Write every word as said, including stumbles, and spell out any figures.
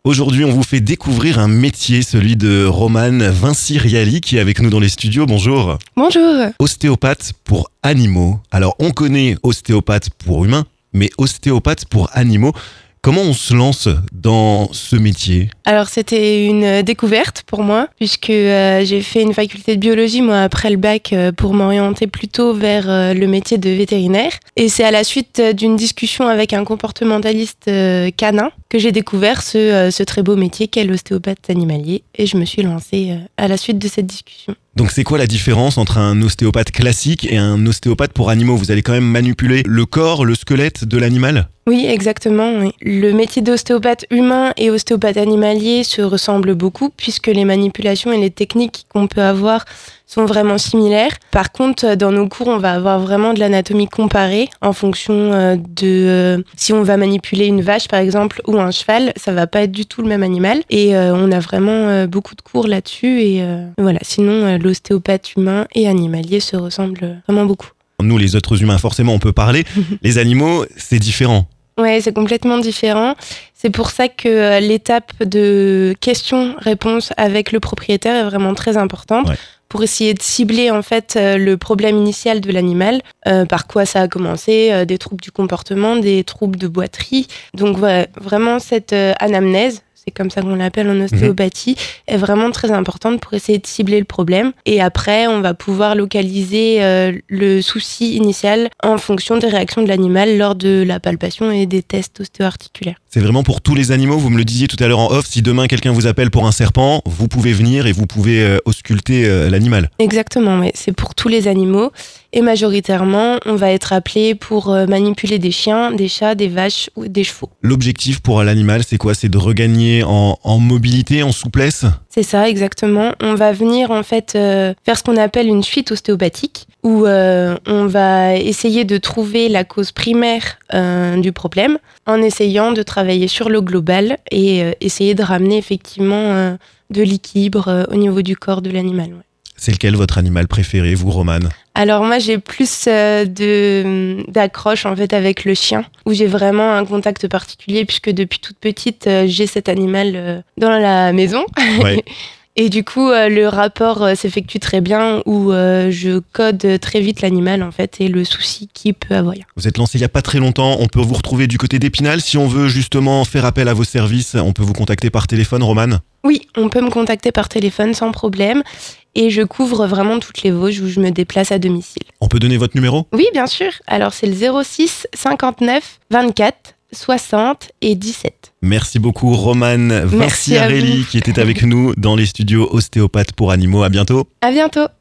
Aujourd'hui, on vous fait découvrir un métier, celui de Romane Vinci-Riali, qui est avec nous dans les studios. Bonjour. Bonjour. Ostéopathe pour animaux. Alors, on connaît ostéopathe pour humains, mais ostéopathe pour animaux. Comment on se lance dans ce métier ? Alors c'était une découverte pour moi puisque euh, j'ai fait une faculté de biologie moi après le bac euh, pour m'orienter plutôt vers euh, le métier de vétérinaire et c'est à la suite euh, d'une discussion avec un comportementaliste euh, canin que j'ai découvert ce, euh, ce très beau métier qu'est l'ostéopathe animalier et je me suis lancée euh, à la suite de cette discussion. Donc c'est quoi la différence entre un ostéopathe classique et un ostéopathe pour animaux ? Vous allez quand même manipuler le corps, le squelette de l'animal ? Oui, exactement. Oui. Le métier d'ostéopathe humain et ostéopathe animalier se ressemblent beaucoup puisque les manipulations et les techniques qu'on peut avoir sont vraiment similaires. Par contre, dans nos cours, on va avoir vraiment de l'anatomie comparée en fonction de euh, si on va manipuler une vache, par exemple, ou un cheval, ça va pas être du tout le même animal. Et euh, on a vraiment euh, beaucoup de cours là-dessus. Et euh, voilà. Sinon, euh, l'ostéopathe humain et animalier se ressemblent vraiment beaucoup. Nous, les êtres humains, forcément, on peut parler. Les animaux, c'est différent. Ouais, c'est complètement différent. C'est pour ça que l'étape de questions-réponses avec le propriétaire est vraiment très importante. Ouais. Pour essayer de cibler en fait le problème initial de l'animal, euh, par quoi ça a commencé, euh, des troubles du comportement, des troubles de boiterie. Donc voilà, vraiment cette euh, anamnèse, c'est comme ça qu'on l'appelle en ostéopathie, mmh. est vraiment très importante pour essayer de cibler le problème. Et après, on va pouvoir localiser euh, le souci initial en fonction des réactions de l'animal lors de la palpation et des tests ostéo-articulaires. C'est vraiment pour tous les animaux, vous me le disiez tout à l'heure en off, si demain quelqu'un vous appelle pour un serpent, vous pouvez venir et vous pouvez euh, ausculter euh, l'animal. Exactement, mais c'est pour tous les animaux. Et majoritairement, on va être appelé pour euh, manipuler des chiens, des chats, des vaches ou des chevaux. L'objectif pour l'animal, c'est quoi ? C'est de regagner en, en mobilité, en souplesse ? C'est ça, exactement. On va venir en fait euh, faire ce qu'on appelle une fuite ostéopathique, où euh, on va essayer de trouver la cause primaire euh, du problème en essayant de travailler sur le global et euh, essayer de ramener effectivement euh, de l'équilibre euh, au niveau du corps de l'animal. Ouais. C'est lequel votre animal préféré, vous, Romane ? Alors moi, j'ai plus euh, de, d'accroche en fait avec le chien, où j'ai vraiment un contact particulier, puisque depuis toute petite, euh, j'ai cet animal euh, dans la maison. Ouais. Et du coup, euh, le rapport euh, s'effectue très bien, où euh, je code très vite l'animal en fait et le souci qu'il peut avoir. Vous êtes lancé il n'y a pas très longtemps, on peut vous retrouver du côté d'Épinal. Si on veut justement faire appel à vos services, on peut vous contacter par téléphone, Romane ? Oui, on peut me contacter par téléphone sans problème. Et je couvre vraiment toutes les Vosges où je me déplace à domicile. On peut donner votre numéro ? Oui, bien sûr. Alors, c'est le zéro six cinquante-neuf vingt-quatre soixante et dix-sept. Merci beaucoup, Romane Vinci-Riali, qui était avec nous dans les studios Ostéopathe pour animaux. À bientôt. À bientôt.